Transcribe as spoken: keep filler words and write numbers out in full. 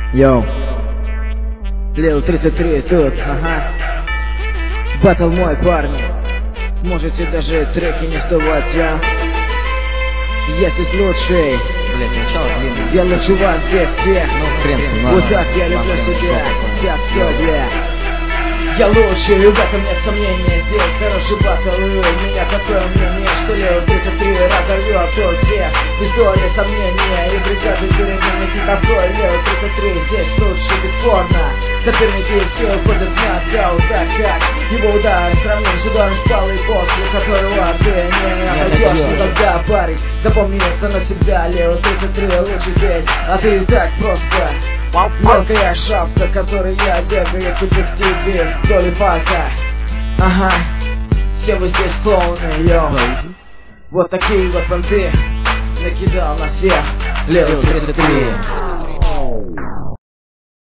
Йоу, Лил тридцать три тут, ага. Батл мой, парни. Можете даже треки не сдавать, а? Я здесь лучший. Блять, начало длинное. Я лучше вас здесь всех. Ну, хрен с ним, вот так я люблю себя. Вся все, бля. Я лучший, в этом нет сомнения. Здесь хороший батл, и у меня такое мнение, что Лил тридцать три разорвет тут всех. Без доли сомнения и бригады переменники такой. Лил тридцать три здесь лучше, бесспорно. Соперники все уходят на нокаут, так как его удар сравним с ударом шпалы, после которого ты не обойдешь никогда, парень. Запомни это на себя, Лил тридцать три лучше здесь, а ты так просто. Мелкая шапка, которой я бегаю, купив тебе с доли фака. Ага, все вы здесь клоуны, йоу. Вот такие вот понты накидал на всех Лил тридцать три.